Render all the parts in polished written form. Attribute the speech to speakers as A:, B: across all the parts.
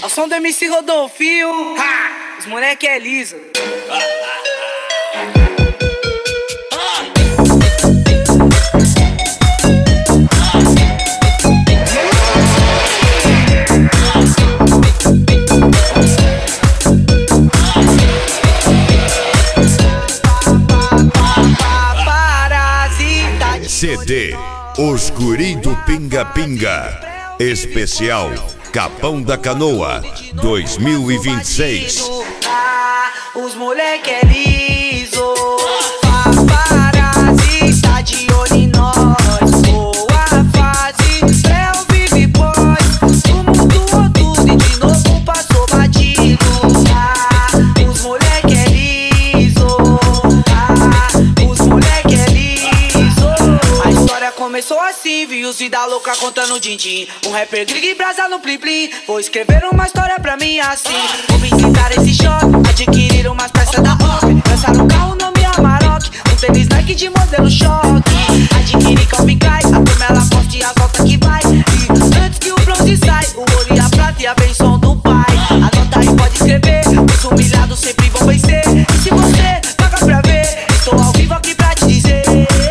A: Ao som do MC Rodolfinho, ha! Os moleque é liso.
B: CD Os Guri do Pinga Pinga Especial Capão da Canoa 2026.
A: Os moleque é liso. Paparazzi tá de olho em nós. Boa fase, pré vive pós. Tumultuou tudo e de novo passou batido. Os moleque é liso. Os moleque é liso. A história começou assim, vi os vida louca contando din-din. Um rapper grig e brasa no plim-plim. Vou escrever uma história pra mim assim. Vou visitar esse shopping, adquirir umas peças da OP. Lançar um carro nome Amarok, um tênis Nike de modelo choque. Adquirir Calvin Klein, a turma ela poste e as voltas que vai. E antes que o bronze sai, o ouro e a prata e a benção do pai. Anota aí, pode escrever, os humilhados sempre vão vencer. E se você paga pra ver, estou ao vivo aqui pra te dizer.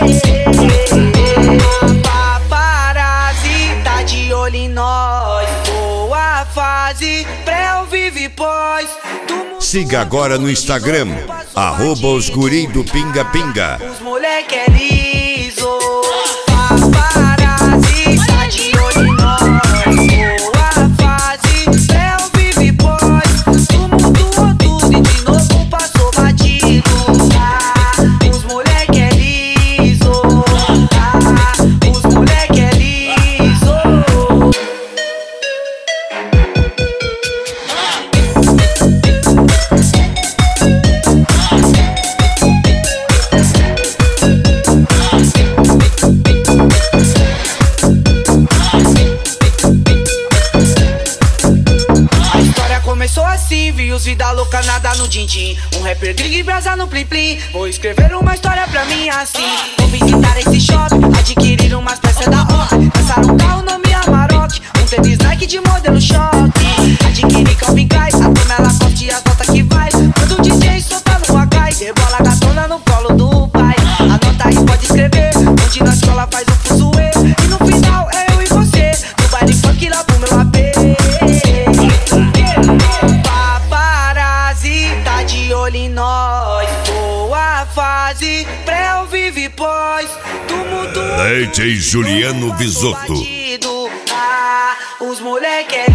A: Paparazzi tá de olho em nós. Boa fase, pré ou vive pós.
B: Siga agora no Instagram @Os Guri do Pinga Pinga.
A: Os moleque é liso. Paparazzi tá de olho em nós. Boa fase, pré ou vive pós. Tumultuou tudo e de novo passou batido. Os moleque é liso. Os moleque é liso. Começou assim, vi os vida louca nada no din-din. Um rapper grig e brasa no plim-plim. Vou escrever uma história pra mim assim. Vou visitar esse shopping, adquirir umas peças da OP. Lançar um carro nome Amarok, um tênis Nike de modelo choque. Adquirir Calvin Klein, a turma ela curte e as notas que vai. Quando o DJ solta no H, rebola a gatona no colo do pai. Anota aí, pode escrever, onde na escola faz o fuzuê. E no final é eu e você, no baile funk lá pro meu AP. Tá de olho em nós. Boa fase, pré ou vive pós. Tumultuou
B: DJ Juliano Visotto.
A: os moleque é